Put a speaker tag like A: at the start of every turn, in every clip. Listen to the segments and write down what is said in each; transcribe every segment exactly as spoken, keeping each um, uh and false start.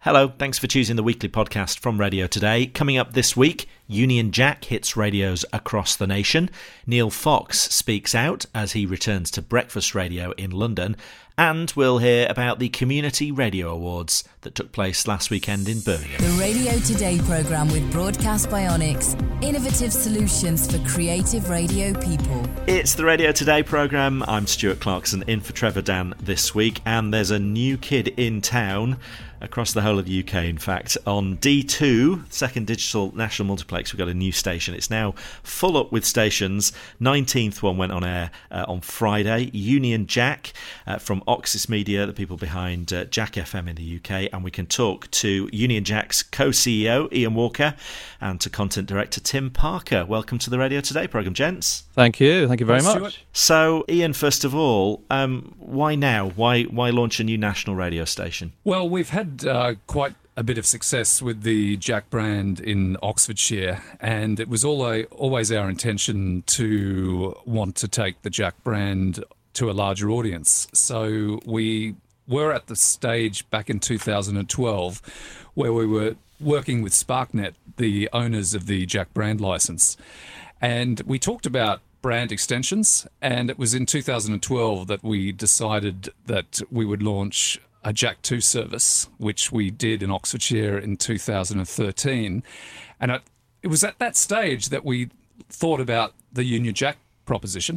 A: Hello, thanks for choosing the weekly podcast from Radio Today. Coming up this week, Union Jack hits radios across the nation. Neil Fox speaks out as he returns to breakfast radio in London. And we'll hear about the Community Radio Awards that took place last weekend in Birmingham.
B: The Radio Today programme with Broadcast Bionics. Innovative solutions for creative radio people.
A: It's the Radio Today programme. I'm Stuart Clarkson, in for Trevor Dan this week. And there's a new kid in town, across the whole of the U K, in fact. On D two, second digital national multiplex, we've got a new station. It's now full up with stations. nineteenth one went on air uh, on Friday. Union Jack uh, from Oxis Media, the people behind uh, Jack F M in the U K. And we can talk to Union Jack's co-C E O, Ian Walker, and to content director, Tim Parker. Welcome to the Radio Today programme, gents.
C: Thank you. Thank you very
D: Thanks,
C: much.
D: Stuart.
A: So, Ian, first of all, um, why now? Why, why launch a new national radio station?
D: Well, we've had uh, quite a bit of success with the Jack brand in Oxfordshire, and it was always, always our intention to want to take the Jack brand to a larger audience. So we were at the stage back in two thousand twelve where we were working with SparkNet, the owners of the Jack brand license, and we talked about brand extensions, and it was in two thousand twelve that we decided that we would launch a Jack two service, which we did in Oxfordshire in two thousand thirteen. And it, it was at that stage that we thought about the Union Jack proposition.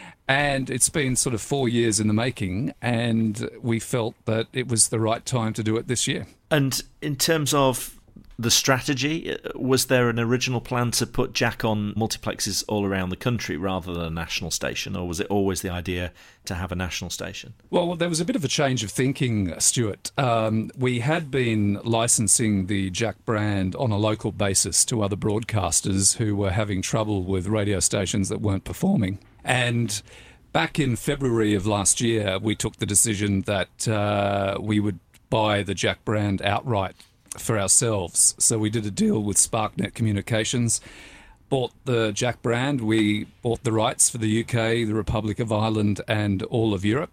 D: And it's been sort of four years in the making, and we felt that it was the right time to do it this year.
A: And in terms of the strategy, was there an original plan to put Jack on multiplexes all around the country rather than a national station, or was it always the idea to have a national station?
D: Well, there was a bit of a change of thinking, Stuart. Um, we had been licensing the Jack brand on a local basis to other broadcasters who were having trouble with radio stations that weren't performing. And back in February of last year, we took the decision that uh, we would buy the Jack brand outright for ourselves. So we did a deal with SparkNet Communications, bought the Jack brand, we bought the rights for the U K, the Republic of Ireland, and all of Europe.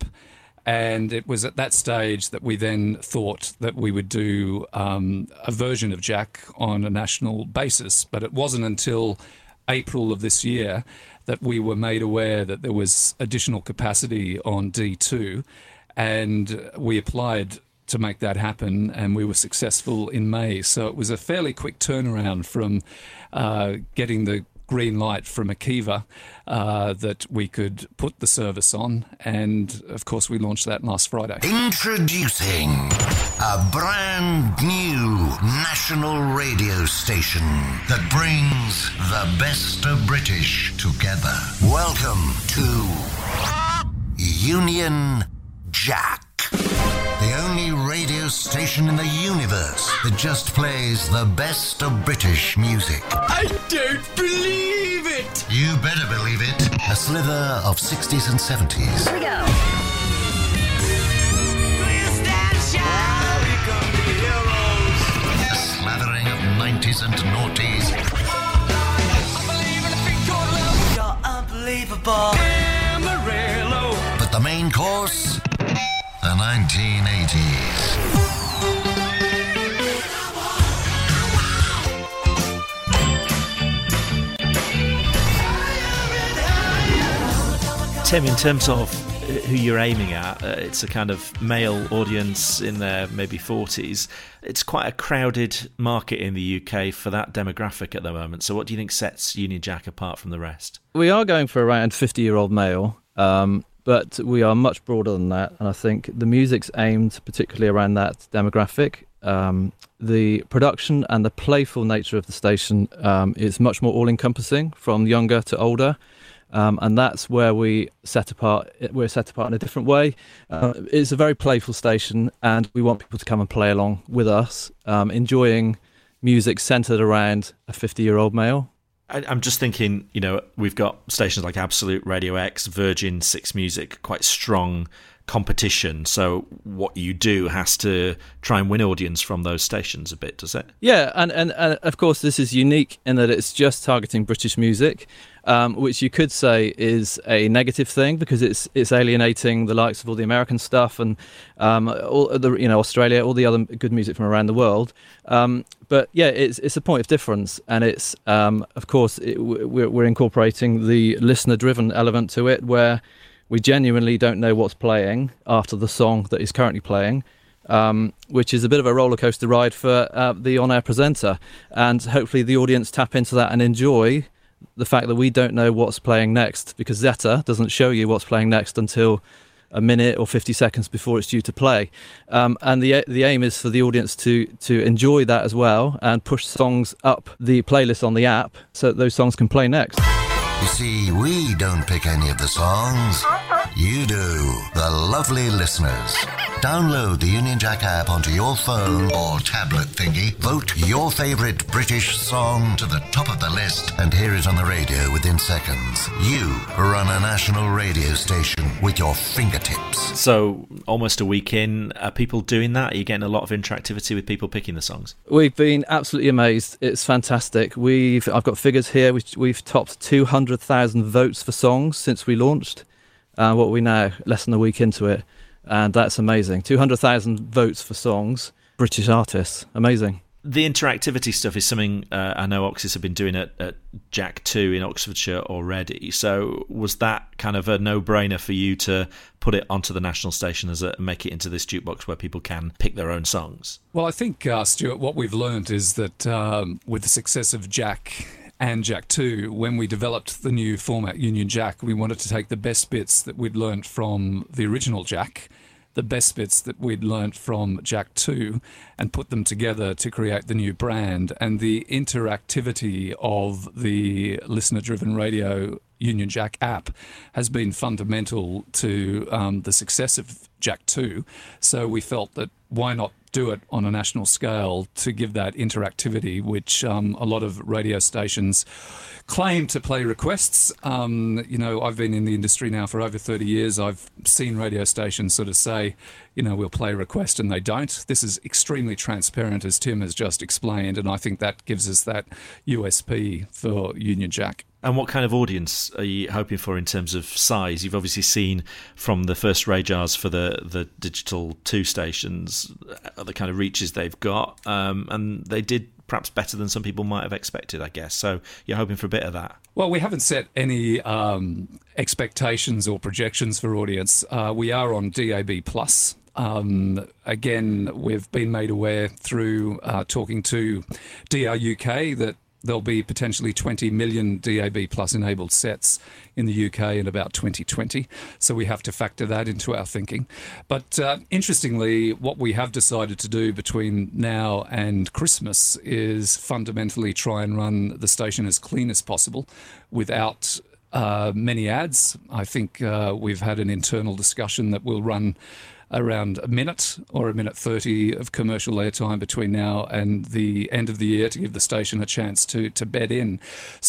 D: And it was at that stage that we then thought that we would do um, a version of Jack on a national basis. But it wasn't until April of this year that we were made aware that there was additional capacity on D two, and we applied to make that happen, and we were successful in May. So it was a fairly quick turnaround from uh, getting the green light from Akiva uh, that we could put the service on, and of course we launched that last Friday.
E: Introducing a brand new national radio station that brings the best of British together. Welcome to Union Jack. The only radio station in the universe that just plays the best of British music.
F: I don't believe it!
E: You better believe it. A slither of sixties and seventies.
B: Here we go.
E: A slathering of nineties and noughties.
F: You're unbelievable. Amarillo.
E: But the main course, the nineteen eighties.
A: Tim, in terms of who you're aiming at, uh, it's a kind of male audience in their maybe forties. It's quite a crowded market in the U K for that demographic at the moment. So what do you think sets Union Jack apart from the rest?
C: We are going for around fifty-year-old male, um, but we are much broader than that. And I think the music's aimed particularly around that demographic. Um, the production and the playful nature of the station um, is much more all-encompassing, from younger to older. Um, and that's where we set apart. We're set apart in a different way. Uh, it's a very playful station, and we want people to come and play along with us, um, enjoying music centred around a fifty-year-old male.
A: I, I'm just thinking, you know, we've got stations like Absolute, Radio X, Virgin, Six Music, quite strong competition. So what you do has to try and win audience from those stations a bit, does it?
C: Yeah, and, and, and of course this is unique in that it's just targeting British music. um, which you could say is a negative thing because it's it's alienating the likes of all the American stuff and um, all the you know Australia, all the other good music from around the world. Um, but yeah, it's it's a point of difference, and it's um, of course it, we're, we're incorporating the listener-driven element to it, where we genuinely don't know what's playing after the song that is currently playing. Um, which is a bit of a roller coaster ride for uh, the on-air presenter, and hopefully the audience tap into that and enjoy the fact that we don't know what's playing next, because Zeta doesn't show you what's playing next until a minute or fifty seconds before it's due to play. Um, and the the aim is for the audience to to enjoy that as well and push songs up the playlist on the app so that those songs can play next.
E: You see, we don't pick any of the songs. You do, the lovely listeners. Download the Union Jack app onto your phone or tablet thingy. Vote your favourite British song to the top of the list and hear it on the radio within seconds. You run a national radio station with your fingertips.
A: So, almost a week in, are people doing that? Are you getting a lot of interactivity with people picking the songs?
C: We've been absolutely amazed. It's fantastic. We've I've got figures here. We've, we've topped two hundred thousand votes for songs since we launched. Uh, what are we now? Less than a week into it. And that's amazing. two hundred thousand votes for songs. British artists. Amazing.
A: The interactivity stuff is something uh, I know Oxys have been doing at, at Jack two in Oxfordshire already. So was that kind of a no-brainer for you to put it onto the national station as a make it into this jukebox where people can pick their own songs?
D: Well, I think, uh, Stuart, what we've learned is that um, with the success of Jack and Jack two, when we developed the new format Union Jack, we wanted to take the best bits that we'd learnt from the original Jack, the best bits that we'd learnt from Jack two, and put them together to create the new brand. And the interactivity of the listener-driven radio Union Jack app has been fundamental to um, the success of Jack two. So we felt that why not do it on a national scale to give that interactivity, which um, a lot of radio stations claim to play requests. Um, you know, I've been in the industry now for over thirty years. I've seen radio stations sort of say, you know, we'll play a request, and they don't. This is extremely transparent, as Tim has just explained, and I think that gives us that U S P for Union Jack.
A: And what kind of audience are you hoping for in terms of size? You've obviously seen from the first radars for the, the Digital two stations, the kind of reaches they've got, um, and they did perhaps better than some people might have expected, I guess. So you're hoping for a bit of that.
D: Well, we haven't set any um, expectations or projections for audience. Uh, we are on D A B plus. Um, again, we've been made aware through uh, talking to D R U K that there'll be potentially twenty million D A B plus enabled sets in the U K in about twenty twenty. So we have to factor that into our thinking. But uh, interestingly, what we have decided to do between now and Christmas is fundamentally try and run the station as clean as possible without uh, many ads. I think uh, we've had an internal discussion that we'll run around a minute or a minute thirty of commercial airtime between now and the end of the year to give the station a chance to to bed in.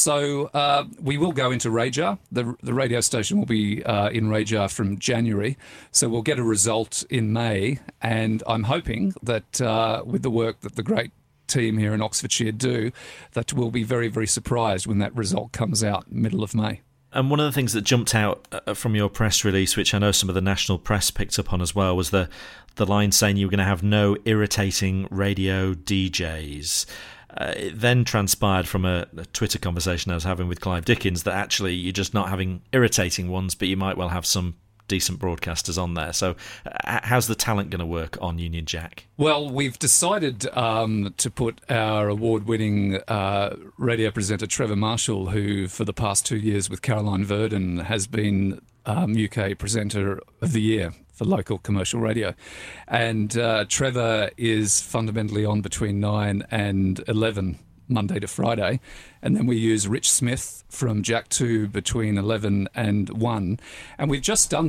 D: So uh, we will go into RAJAR. The, the radio station will be uh, in RAJAR from January. So we'll get a result in May. And I'm hoping that uh, with the work that the great team here in Oxfordshire do, that we'll be very, very surprised when that result comes out middle of May.
A: And one of the things that jumped out from your press release, which I know some of the national press picked up on as well, was the, the line saying you were going to have no irritating radio D Js. Uh, it then transpired from a, a Twitter conversation I was having with Clive Dickens that actually you're just not having irritating ones, but you might well have some decent broadcasters on there. So uh, how's the talent going to work on Union Jack?
D: Well, we've decided um, to put our award-winning uh, radio presenter Trevor Marshall, who for the past two years with Caroline Verdon has been um, U K Presenter of the Year for local commercial radio. And uh, Trevor is fundamentally on between nine and eleven Monday to Friday, and then we use Rich Smith from Jack two between eleven and one, and we've just done that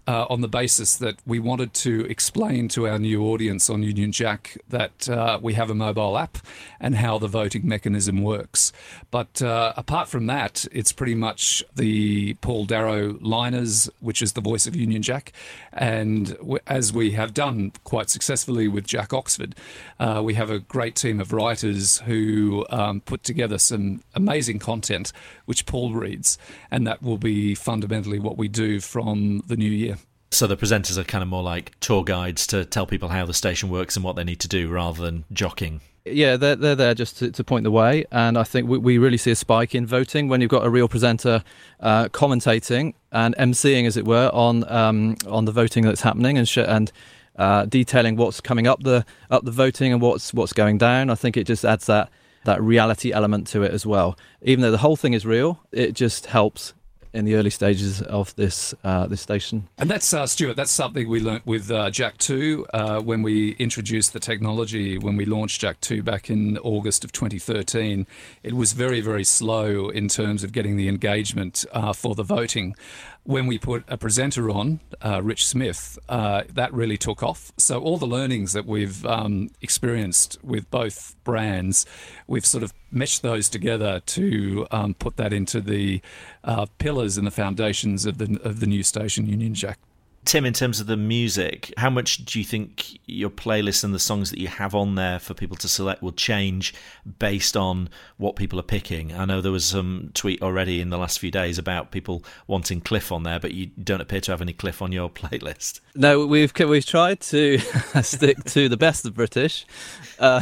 D: uh, on the basis that we wanted to explain to our new audience on Union Jack that uh, we have a mobile app and how the voting mechanism works. But uh, apart from that, it's pretty much the Paul Darrow liners, which is the voice of Union Jack. And w- as we have done quite successfully with Jack Oxford, uh, we have a great team of writers who um, put together some amazing content, which Paul reads. And that will be fundamentally what we do from the new year.
A: So the presenters are kind of more like tour guides to tell people how the station works and what they need to do rather than jockeying.
C: Yeah, they're, they're there just to, to point the way. And I think we, we really see a spike in voting when you've got a real presenter uh, commentating and emceeing, as it were, on um, on the voting that's happening and sh- and uh, detailing what's coming up the up the voting and what's what's going down. I think it just adds that that reality element to it as well. Even though the whole thing is real, it just helps in the early stages of this uh, this station.
D: And that's, uh, Stuart, that's something we learnt with uh, Jack two uh, when we introduced the technology, when we launched Jack two back in August of twenty thirteen. It was very, very slow in terms of getting the engagement uh, for the voting. When we put a presenter on, uh, Rich Smith, uh, that really took off. So all the learnings that we've um, experienced with both brands, we've sort of meshed those together to um, put that into the uh, pillars and the foundations of the of the new station, Union Jack.
A: Tim, in terms of the music, how much do you think your playlist and the songs that you have on there for people to select will change based on what people are picking? I know there was some tweet already in the last few days about people wanting Cliff on there, but you don't appear to have any Cliff on your playlist.
C: No, we've we've tried to stick to the best of British. Uh,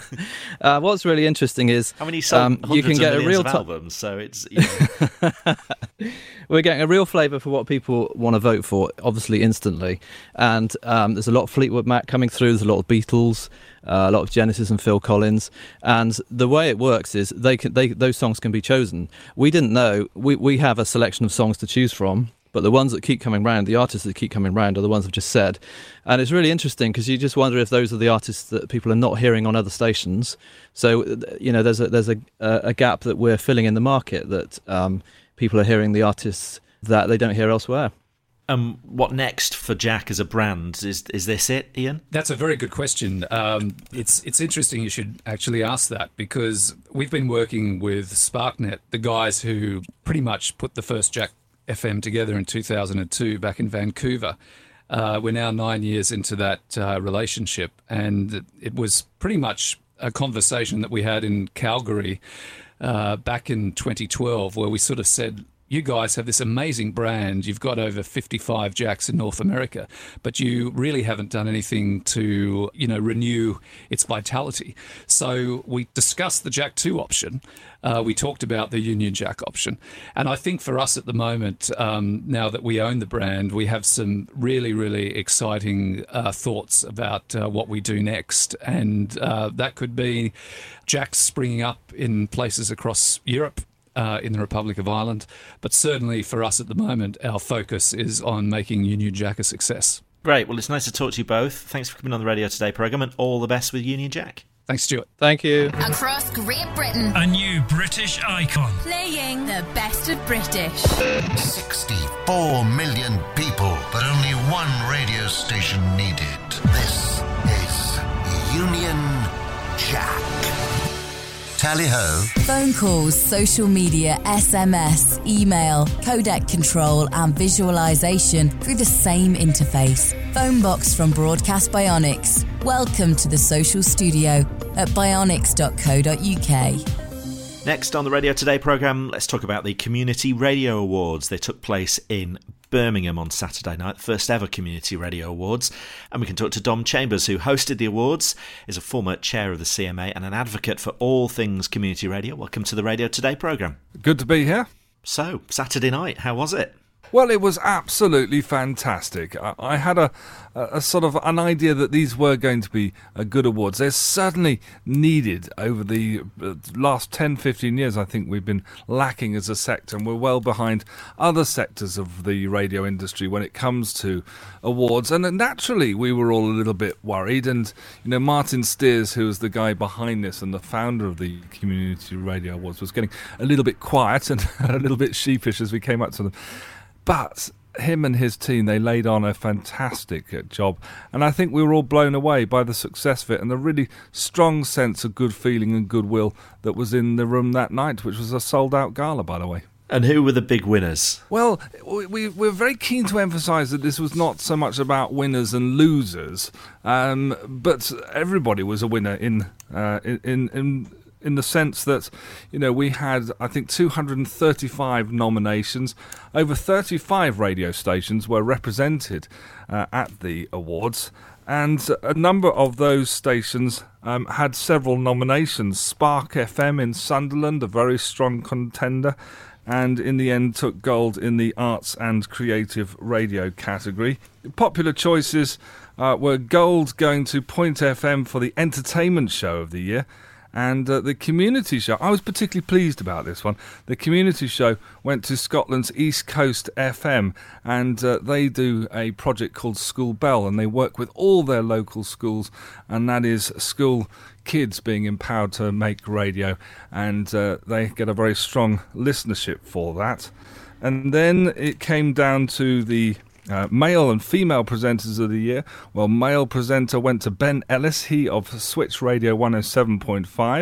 C: uh, what's really interesting is
A: I mean, you sold
C: um, you can get a real
A: of
C: top
A: albums, so it's you know.
C: We're getting a real flavour for what people want to vote for, obviously instantly. And um, there's a lot of Fleetwood Mac coming through. There's a lot of Beatles, uh, a lot of Genesis and Phil Collins. And the way it works is they can, they those songs can be chosen. We didn't know. We we have a selection of songs to choose from. But the ones that keep coming round, the artists that keep coming round, are the ones I've just said. And it's really interesting because you just wonder if those are the artists that people are not hearing on other stations. So, you know, there's a there's a, a gap that we're filling in the market, that um, people are hearing the artists that they don't hear elsewhere.
A: Um, what next for Jack as a brand? Is is this it, Ian?
D: That's a very good question. Um, it's it's interesting you should actually ask that, because we've been working with SparkNet, the guys who pretty much put the first Jack F M together in two thousand two back in Vancouver. Uh, we're now nine years into that uh, relationship, and it was pretty much a conversation that we had in Calgary uh, back in twenty twelve, where we sort of said, you guys have this amazing brand. You've got over fifty-five Jacks in North America, but you really haven't done anything to, you know, renew its vitality. So we discussed the Jack two option. Uh, we talked about the Union Jack option. And I think for us at the moment, um, now that we own the brand, we have some really, really exciting uh, thoughts about uh, what we do next. And uh, that could be Jacks springing up in places across Europe, Uh, in the Republic of Ireland. But certainly for us at the moment, our focus is on making Union Jack a success.
A: Great. Well, it's nice to talk to you both. Thanks for coming on the Radio Today programme, and all the best with Union Jack.
D: Thanks, Stuart.
C: Thank you.
B: Across Great Britain,
F: A new British icon.
B: playing the best of British.
E: sixty-four million people, but only one radio station needed. This is Union Jack. Tally-ho.
B: Phone calls, social media, S M S, email, codec control and visualization through the same interface. Phone box from Broadcast Bionics. Welcome to the social studio at bionics dot co dot uk.
A: Next on the Radio Today programme, let's talk about the Community Radio Awards. They took place in Birmingham on Saturday night, the first ever Community Radio Awards. And we can talk to Dom Chambers, who hosted the awards, is a former chair of the C M A and an advocate for all things community radio. Welcome to the Radio Today programme.
G: Good to be here.
A: So, Saturday night, how was it?
G: Well, it was absolutely fantastic. I, I had a, a, a sort of an idea that these were going to be uh, good awards. They're certainly needed over the uh, last ten, fifteen years. I think we've been lacking as a sector, and we're well behind other sectors of the radio industry when it comes to awards. And naturally, we were all a little bit worried. And, you know, Martin Steers, who was the guy behind this and the founder of the Community Radio Awards, was getting a little bit quiet and a little bit sheepish as we came up to them. But him and his team, they laid on a fantastic uh, job. And I think we were all blown away by the success of it and the really strong sense of good feeling and goodwill that was in the room that night, which was a sold-out gala, by the way.
A: And who were the big winners?
G: Well, we, we're very keen to emphasise that this was not so much about winners and losers, um, but everybody was a winner in uh, in in in the sense that, you know, we had, I think, two hundred thirty-five nominations. Over thirty-five radio stations were represented uh, at the awards. And a number of those stations um, had several nominations. Spark F M in Sunderland, a very strong contender, and in the end took gold in the arts and creative radio category. Popular choices uh, were gold going to Point F M for the entertainment show of the year, and uh, the community show. I was particularly pleased about this one. The community show went to Scotland's East Coast F M, and uh, they do a project called School Bell, and they work with all their local schools, and that is school kids being empowered to make radio, and uh, they get a very strong listenership for that. And then it came down to the Uh, male and female presenters of the year. Well, male presenter went to Ben Ellis, he of Switch Radio one oh seven point five.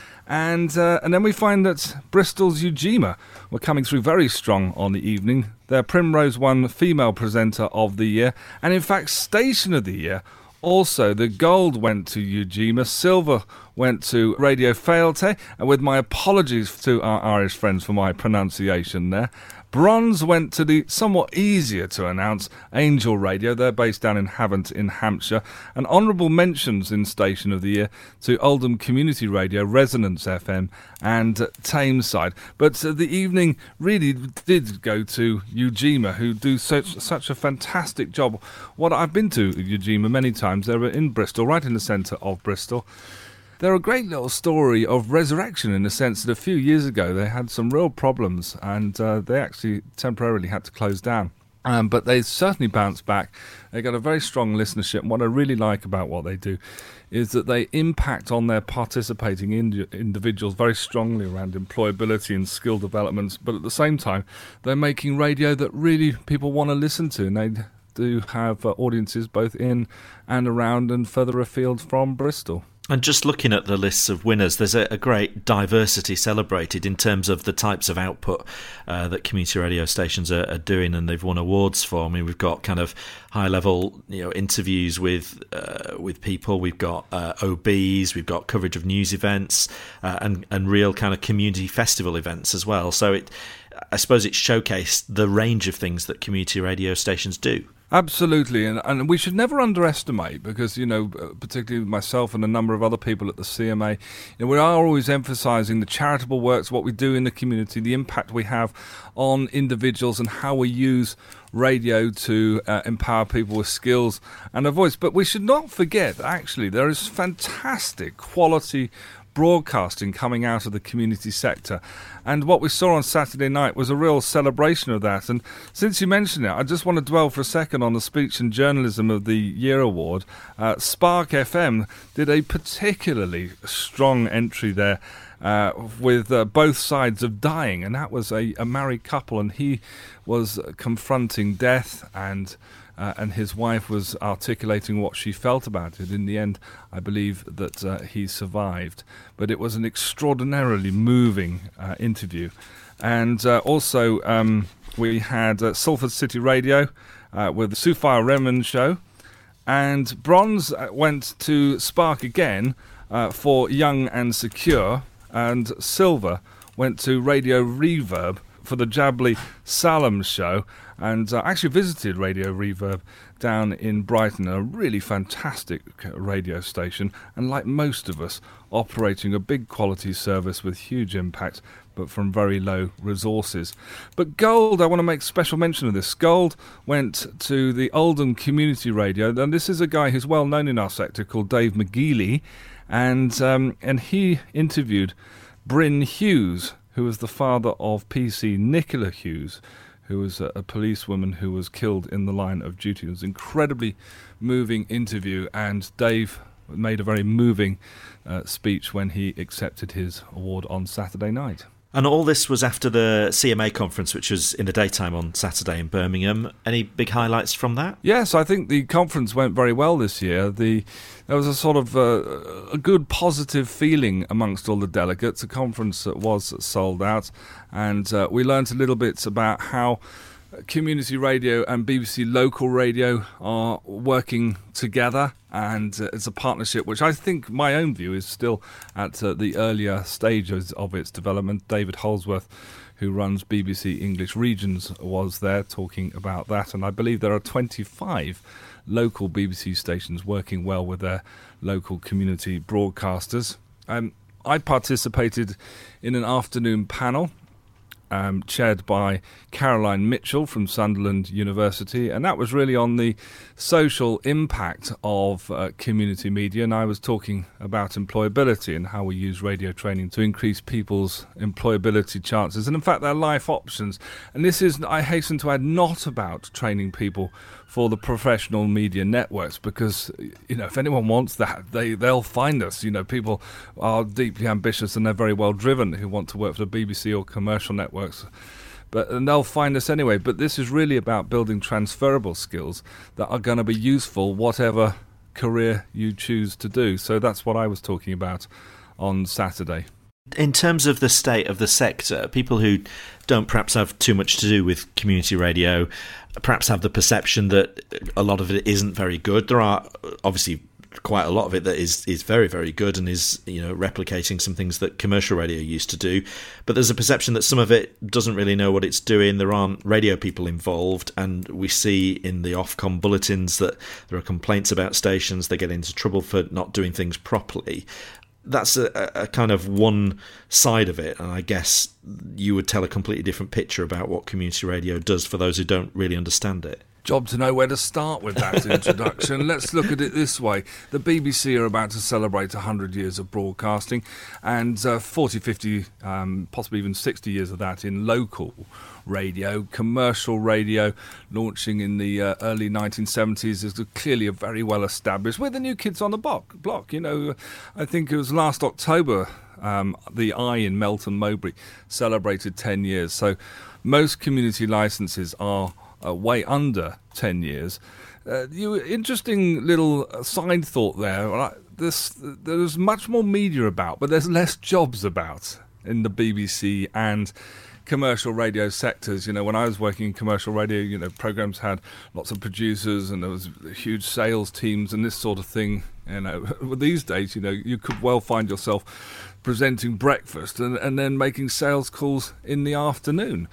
G: And uh, and then we find that Bristol's Ujima were coming through very strong on the evening. Their Primrose won female presenter of the year. And in fact, station of the year. Also, the gold went to Ujima, silver went to Radio Failte, and with my apologies to our Irish friends for my pronunciation there. Bronze went to the somewhat easier to announce Angel Radio. They're based down in Havant in Hampshire. And honourable mentions in Station of the Year to Oldham Community Radio, Resonance F M and uh, Tameside. But uh, the evening really did go to Ujima, who do such, such a fantastic job. What I've been to Ujima many times. They were in Bristol, right in the centre of Bristol. They're a great little story of resurrection in the sense that a few years ago they had some real problems and uh, they actually temporarily had to close down. Um, but they certainly bounced back. They got a very strong listenership. And what I really like about what they do is that they impact on their participating ind- individuals very strongly around employability and skill developments. But at the same time, they're making radio that really people want to listen to. And they do have uh, audiences both in and around and further afield from Bristol.
A: And just looking at the lists of winners, there's a, a great diversity celebrated in terms of the types of output uh, that community radio stations are, are doing, and they've won awards for. I mean, we've got kind of high-level, you know, interviews with uh, with people. We've got uh, O Bs, we've got coverage of news events, uh, and and real kind of community festival events as well. So it, I suppose, it showcased the range of things that community radio stations do.
G: Absolutely, and, and we should never underestimate, because, you know, particularly myself and a number of other people at the C M A, you know, we are always emphasising the charitable works, what we do in the community, the impact we have on individuals and how we use radio to uh, empower people with skills and a voice. But we should not forget, actually, there is fantastic quality broadcasting coming out of the community sector, and what we saw on Saturday night was a real celebration of that. And since you mentioned it, I just want to dwell for a second on the Speech and Journalism of the Year award. uh, Spark F M did a particularly strong entry there uh, with uh, both sides of dying, and that was a, a married couple, and he was confronting death, and Uh, and his wife was articulating what she felt about it. In the end, I believe that uh, he survived. But it was an extraordinarily moving uh, interview. And uh, also, um, we had uh, Salford City Radio uh, with the Sophia Redmond Show. And bronze went to Spark again uh, for Young and Secure. And silver went to Radio Reverb for the Jably Salem Show. And I uh, actually visited Radio Reverb down in Brighton, a really fantastic radio station, and like most of us, operating a big quality service with huge impact, but from very low resources. But gold, I want to make special mention of this. Gold went to the Oldham Community Radio, and this is a guy who's well known in our sector called Dave McGeely, and um, and he interviewed Bryn Hughes, who was the father of P C Nicola Hughes, who was a, a policewoman who was killed in the line of duty. It was an incredibly moving interview, and Dave made a very moving uh, speech when he accepted his award on Saturday night.
A: And all this was after the C M A conference, which was in the daytime on Saturday in Birmingham. Any big highlights from that?
G: Yes, I think the conference went very well this year. The There was a sort of uh, a good positive feeling amongst all the delegates. A conference that was sold out, and uh, we learnt a little bit about how community radio and B B C local radio are working together, and uh, it's a partnership which I think, my own view, is still at uh, the earlier stages of its development. David Holsworth, who runs B B C English Regions, was there talking about that, and I believe there are twenty-five local B B C stations working well with their local community broadcasters. Um, I participated in an afternoon panel Um, chaired by Caroline Mitchell from Sunderland University, and that was really on the social impact of uh, community media. And I was talking about employability and how we use radio training to increase people's employability chances and, in fact, their life options. And this is, I hasten to add, not about training people for the professional media networks, because, you know, if anyone wants that, they, they'll find us. You know, people are deeply ambitious and they're very well driven who want to work for the B B C or commercial networks. But and they'll find us anyway. But this is really about building transferable skills that are going to be useful whatever career you choose to do. So that's what I was talking about on Saturday.
A: In terms of the state of the sector, people who don't perhaps have too much to do with community radio perhaps have the perception that a lot of it isn't very good. There are obviously quite a lot of it that is is very, very good and is, you know, replicating some things that commercial radio used to do. But there's a perception that some of it doesn't really know what it's doing. There aren't radio people involved, and we see in the Ofcom bulletins that there are complaints about stations. They get into trouble for not doing things properly. That's a, a kind of one side of it, and I guess you would tell a completely different picture about what community radio does for those who don't really understand it.
G: Job to know where to start with that introduction. Let's look at it this way. The B B C are about to celebrate one hundred years of broadcasting, and uh, forty, fifty, um, possibly even sixty years of that in local radio. Commercial radio, launching in the uh, early nineteen seventies, is clearly a very well established. We're the new kids on the block. block. You know, I think it was last October, um, the Eye in Melton Mowbray celebrated ten years. So most community licences are Uh, way under ten years. Uh, you interesting little side thought there. Right? This, there's much more media about, but there's less jobs about in the B B C and commercial radio sectors. You know, when I was working in commercial radio, you know, programs had lots of producers and there was huge sales teams and this sort of thing. You know, these days, you know, you could well find yourself presenting breakfast and, and then making sales calls in the afternoon.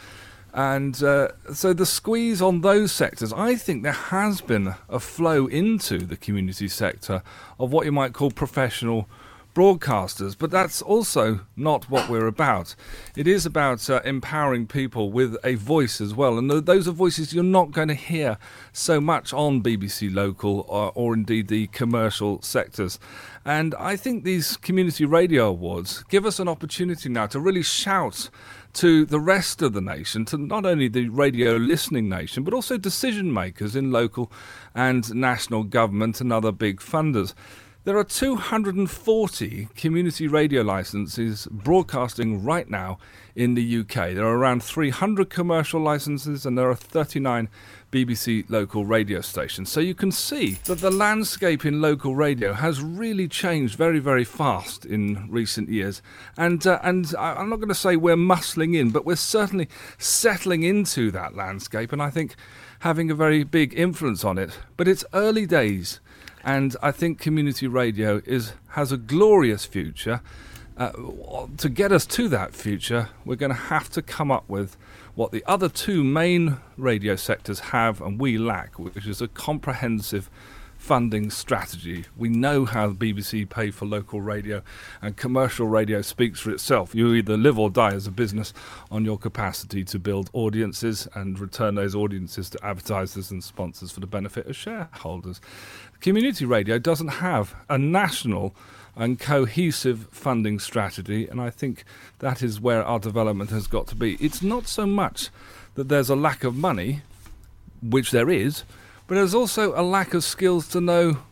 G: And uh, so the squeeze on those sectors, I think there has been a flow into the community sector of what you might call professional broadcasters, but that's also not what we're about. It is about uh, empowering people with a voice as well, and th- those are voices you're not going to hear so much on B B C Local or, or indeed the commercial sectors. And I think these Community Radio Awards give us an opportunity now to really shout to the rest of the nation, to not only the radio listening nation, but also decision makers in local and national government and other big funders. There are two hundred forty community radio licences broadcasting right now in the U K. There are around three hundred commercial licences and there are thirty-nine B B C local radio stations. So you can see that the landscape in local radio has really changed very, very fast in recent years. And uh, and I'm not going to say we're muscling in, but we're certainly settling into that landscape and I think having a very big influence on it. But it's early days. And I think community radio is has a glorious future. Uh, to get us to that future, we're going to have to come up with what the other two main radio sectors have and we lack, which is a comprehensive funding strategy. We know how the B B C pay for local radio, and commercial radio speaks for itself. You either live or die as a business on your capacity to build audiences and return those audiences to advertisers and sponsors for the benefit of shareholders. Community radio doesn't have a national and cohesive funding strategy, and I think that is where our development has got to be. It's not so much that there's a lack of money, which there is, but there's also a lack of skills to know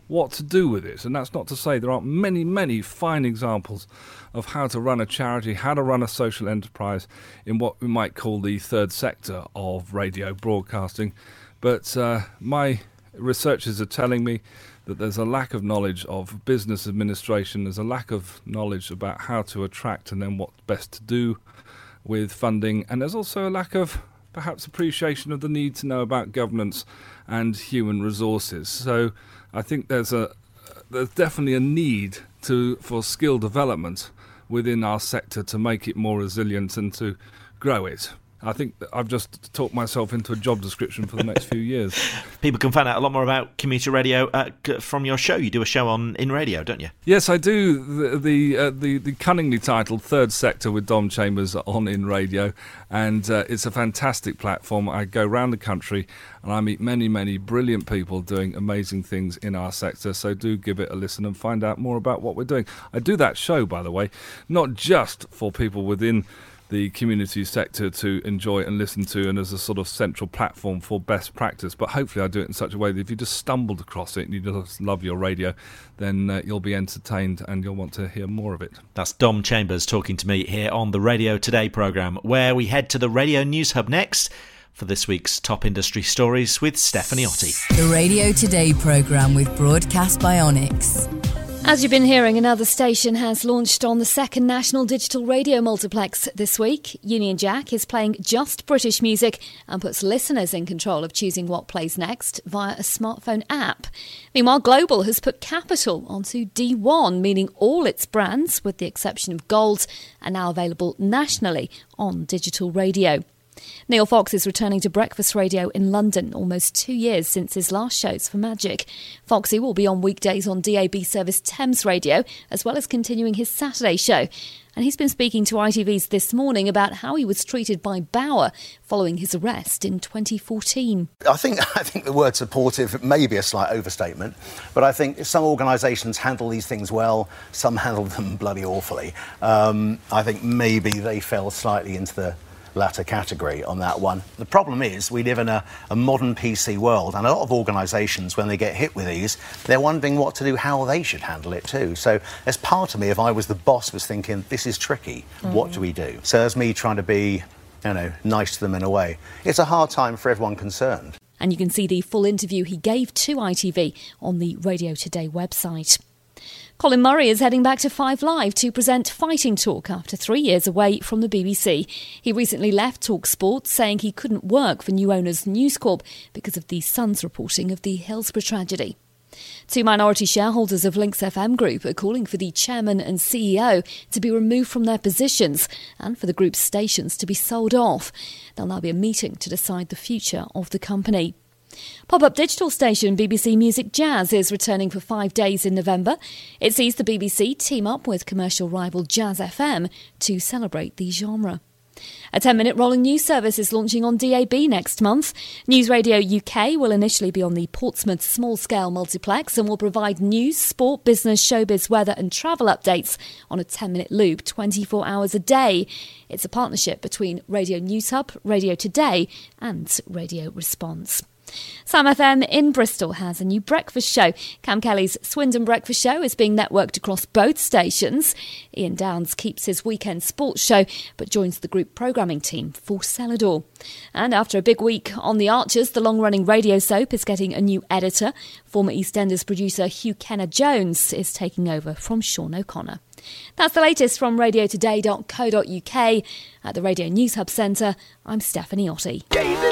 G: what to do with it. And that's not to say there aren't many, many fine examples of how to run a charity, how to run a social enterprise in what we might call the third sector of radio broadcasting. But uh, my researchers are telling me that there's a lack of knowledge of business administration, there's a lack of knowledge about how to attract and then what's best to do with funding, and there's also a lack of perhaps appreciation of the need to know about governance and human resources. So I think there's a there's definitely a need to for skill development within our sector to make it more resilient and to grow it. I think that I've just talked myself into a job description for the next few years.
A: People can find out a lot more about commuter radio uh, from your show. You do a show on In Radio, don't you?
G: Yes, I do. The the, uh, the the cunningly titled Third Sector with Dom Chambers on In Radio, and uh, it's a fantastic platform. I go around the country and I meet many, many brilliant people doing amazing things in our sector, so do give it a listen and find out more about what we're doing. I do that show, by the way, not just for people within the community sector to enjoy and listen to, and as a sort of central platform for best practice. But hopefully I do it in such a way that if you just stumbled across it and you just love your radio, then uh, you'll be entertained and you'll want to hear more of it.
A: That's Dom Chambers talking to me here on the Radio Today programme, where we head to the Radio News Hub next for this week's top industry stories with Stephanie Otti.
B: The Radio Today programme with Broadcast Bionics.
H: As you've been hearing, another station has launched on the second National Digital Radio Multiplex this week. Union Jack is playing just British music and puts listeners in control of choosing what plays next via a smartphone app. Meanwhile, Global has put capital onto D one, meaning all its brands, with the exception of Gold, are now available nationally on digital radio. Neil Fox is returning to breakfast radio in London almost two years since his last shows for Magic. Foxy will be on weekdays on D A B service Thames Radio, as well as continuing his Saturday show. And he's been speaking to I T V's This Morning about how he was treated by Bauer following his arrest in twenty fourteen.
I: I think I think the word supportive may be a slight overstatement, but I think some organisations handle these things well, some handle them bloody awfully. Um, I think maybe they fell slightly into the latter category on that one. The problem is we live in a, a modern P C world, and a lot of organisations, when they get hit with these, they're wondering what to do, how they should handle it too. So as part of me, if I was the boss, was thinking, this is tricky, mm. what do we do? So as me trying to be, you know, nice to them in a way, it's a hard time for everyone concerned.
H: And you can see the full interview he gave to I T V on the Radio Today website. Colin Murray is heading back to Five Live to present Fighting Talk after three years away from the B B C. He recently left Talk Sport, saying he couldn't work for new owners News Corp because of the Sun's reporting of the Hillsborough tragedy. Two minority shareholders of Links F M Group are calling for the chairman and C E O to be removed from their positions and for the group's stations to be sold off. There'll now be a meeting to decide the future of the company. Pop-up digital station B B C Music Jazz is returning for five days in November. It sees the B B C team up with commercial rival Jazz F M to celebrate the genre. A ten-minute rolling news service is launching on D A B next month. News Radio U K will initially be on the Portsmouth small-scale multiplex and will provide news, sport, business, showbiz, weather and travel updates on a ten-minute loop twenty-four hours a day. It's a partnership between Radio News Hub, Radio Today and Radio Response. Sam F M in Bristol has a new breakfast show. Cam Kelly's Swindon Breakfast Show is being networked across both stations. Ian Downs keeps his weekend sports show but joins the group programming team for Celador. And after a big week on The Archers, the long-running radio soap is getting a new editor. Former EastEnders producer Hugh Kenner-Jones is taking over from Sean O'Connor. That's the latest from radio today dot co dot uk. At the Radio News Hub Centre, I'm Stephanie Otti.
J: David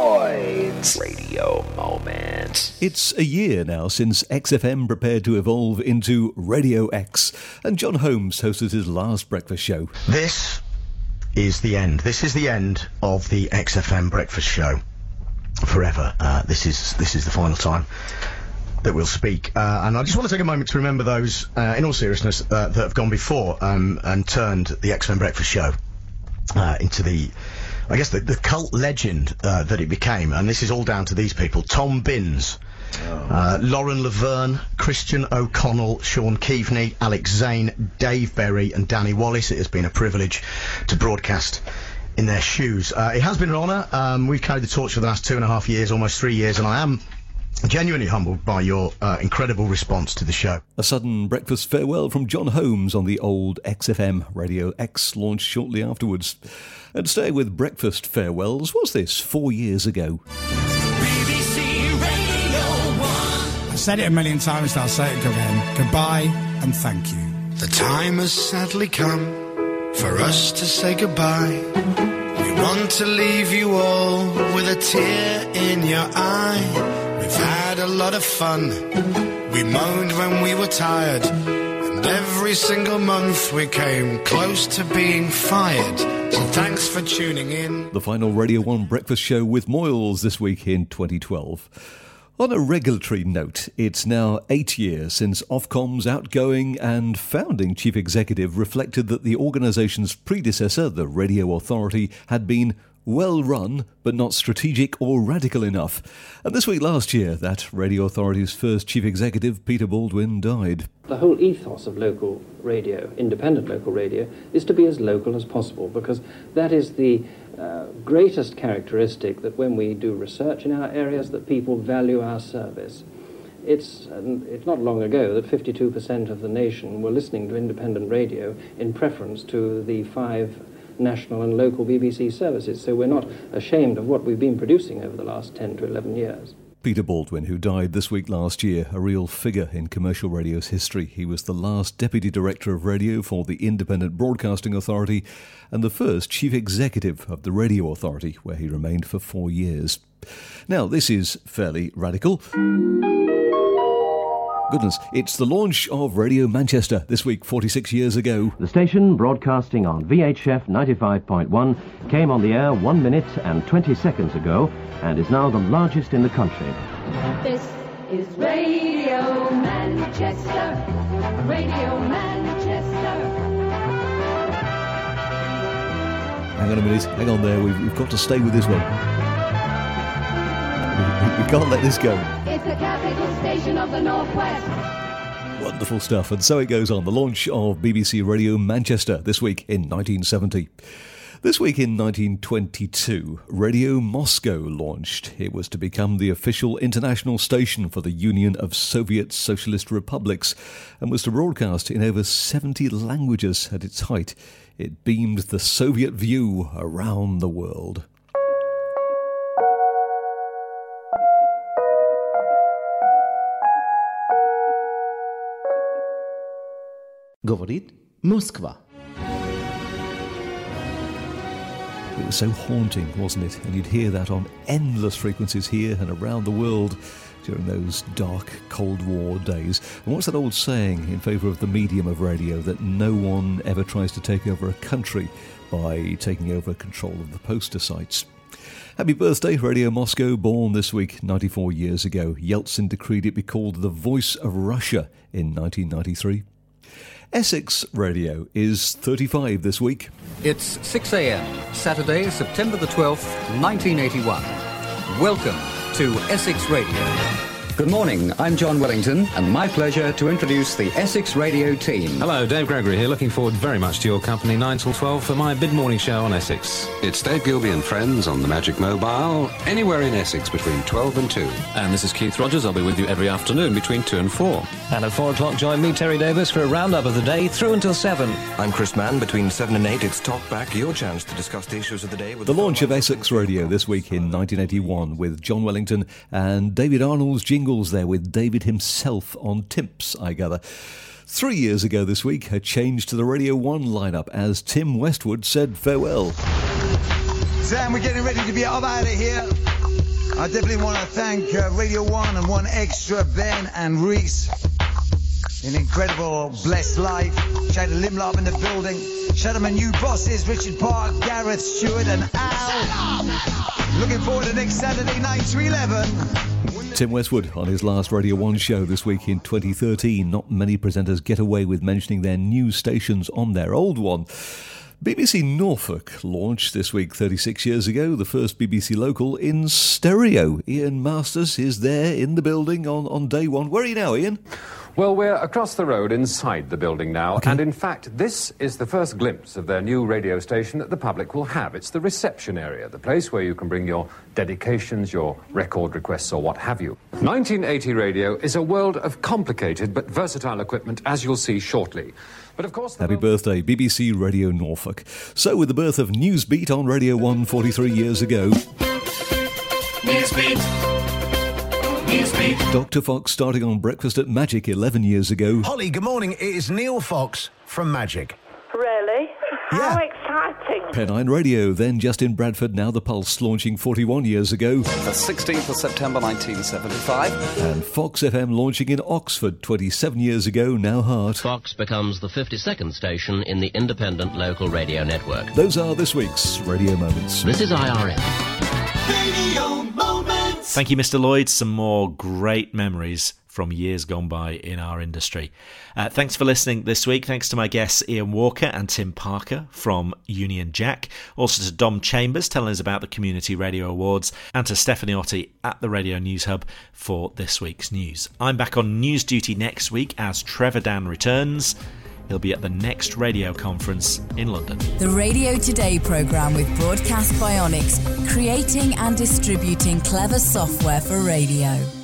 J: Lloyd's Radio Moment.
K: It's a year now since X F M prepared to evolve into Radio X, and John Holmes hosted his last breakfast show.
L: This is the end. This is the end of the X F M breakfast show. Forever. Uh, this is this is the final time that we'll speak. Uh, and I just want to take a moment to remember those, uh, in all seriousness, uh, that have gone before um, and turned the X F M breakfast show uh, into the, I guess, the, the cult legend uh, that it became. And this is all down to these people. Tom Binns, oh. uh, Lauren Laverne, Christian O'Connell, Sean Keaveney, Alex Zane, Dave Berry and Danny Wallace. It has been a privilege to broadcast in their shoes. Uh, it has been an honour. Um, we've carried the torch for the last two and a half years, almost three years, and I am genuinely humbled by your uh, incredible response to the show.
K: A sudden breakfast farewell from John Holmes on the old X F M Radio X launch shortly afterwards. And staying with breakfast farewells, what's this, four years ago?
M: B B C Radio one. I've said it a million times, and I'll say it again. Goodbye and thank you.
N: The time has sadly come for us to say goodbye. We want to leave you all with a tear in your eye. We've had a lot of fun. We moaned when we were tired. And every single month we came close to being fired. So thanks for tuning in.
K: The final Radio one breakfast show with Moyles this week in twenty twelve. On a regulatory note, it's now eight years since Ofcom's outgoing and founding chief executive reflected that the organisation's predecessor, the Radio Authority, had been well run, but not strategic or radical enough. And this week last year, that Radio Authority's first chief executive, Peter Baldwin, died.
O: The whole ethos of local radio, independent local radio, is to be as local as possible, because that is the uh, greatest characteristic, that when we do research in our areas, that people value our service. It's, uh, it's not long ago that fifty-two percent of the nation were listening to independent radio in preference to the five national and local B B C services, so we're not ashamed of what we've been producing over the last ten to eleven years.
K: Peter Baldwin, who died this week last year, a real figure in commercial radio's history. He was the last Deputy Director of Radio for the Independent Broadcasting Authority and the first Chief Executive of the Radio Authority, where he remained for four years. Now, this is fairly radical. Goodness, it's the launch of Radio Manchester this week, forty-six years ago.
P: The station, broadcasting on V H F ninety-five point one, came on the air one minute and twenty seconds ago and is now the largest in the country.
Q: This is Radio Manchester, Radio Manchester.
K: Hang on a minute, hang on there, we've, we've got to stay with this one. We, we can't let this go.
Q: It's the capital station of the Northwest.
K: Wonderful stuff, and so it goes on. The launch of B B C Radio Manchester this week in nineteen seventy. This week in nineteen twenty-two, Radio Moscow launched. It was to become the official international station for the Union of Soviet Socialist Republics and was to broadcast in over seventy languages at its height. It beamed the Soviet view around the world.
R: Говорит Москва.
K: It was so haunting, wasn't it? And you'd hear that on endless frequencies here and around the world during those dark Cold War days. And what's that old saying in favour of the medium of radio, that no one ever tries to take over a country by taking over control of the poster sites? Happy birthday, Radio Moscow, born this week ninety-four years ago. Yeltsin decreed it be called the Voice of Russia in nineteen ninety-three. Essex Radio is thirty-five this week.
S: It's six a.m, Saturday, September the twelfth, nineteen eighty-one. Welcome to Essex Radio. Good morning, I'm John Wellington, and my pleasure to introduce the Essex Radio team.
T: Hello, Dave Gregory here, looking forward very much to your company nine till twelve for my mid-morning show on Essex.
U: It's Dave Gilby and friends on the Magic Mobile, anywhere in Essex between twelve and two.
V: And this is Keith Rogers, I'll be with you every afternoon between two and four.
W: And at four o'clock, join me, Terry Davis, for a roundup of the day through until seven.
X: I'm Chris Mann, between seven and eight, it's Talk Back, your chance to discuss the issues of the day. With
K: the launch of Essex Radio this week in nineteen eighty-one with John Wellington and David Arnold's jingles there with David himself on Timps, I gather. Three years ago this week, a change to the Radio one lineup as Tim Westwood said farewell.
Y: Sam, we're getting ready to be up out of here. I definitely want to thank uh, Radio one and One Extra, Ben and Reese. An incredible, blessed life. Shout to Limlop in the building. Shout out my new bosses, Richard Park, Gareth Stewart and Al. Looking forward to next Saturday, nine to eleven.
K: Tim Westwood on his last Radio one show this week in twenty thirteen. Not many presenters get away with mentioning their new stations on their old one. B B C Norfolk launched this week thirty-six years ago, the first B B C local in stereo. Ian Masters is there in the building on, on day one. Where are you now, Ian?
U: Well, we're across the road inside the building now,
K: Okay.
U: and in fact, this is the first glimpse of their new radio station that the public will have. It's the reception area, the place where you can bring your dedications, your record requests, or what have you. nineteen eighty radio is a world of complicated but versatile equipment, as you'll see shortly. But of course...
K: Happy birthday, B B C Radio Norfolk. So, with the birth of Newsbeat on Radio one forty-three years ago...
N: Newsbeat. Newsbeat.
K: Doctor Fox starting on Breakfast at Magic eleven years ago.
C: Holly, good morning. It is Neil Fox from Magic.
D: Really? How exciting.
K: Pennine Radio, then just in Bradford, now the Pulse, launching forty-one years ago.
E: The sixteenth of September nineteen seventy-five.
K: And Fox F M launching in Oxford twenty-seven years ago, now Heart.
F: Fox becomes the fifty-second station in the independent local radio network.
K: Those are this week's Radio Moments.
F: This is I R N.
N: Radio Moments.
A: Thank you, Mister Lloyd. Some more great memories from years gone by in our industry. Uh, thanks for listening this week. Thanks to my guests Ian Walker and Tim Parker from Union Jack. Also to Dom Chambers telling us about the Community Radio Awards, and to Stephanie Otti at the Radio News Hub for this week's news. I'm back on news duty next week as Trevor Dan returns. He'll be at the next radio conference in London.
B: The Radio Today programme with Broadcast Bionics, creating and distributing clever software for radio.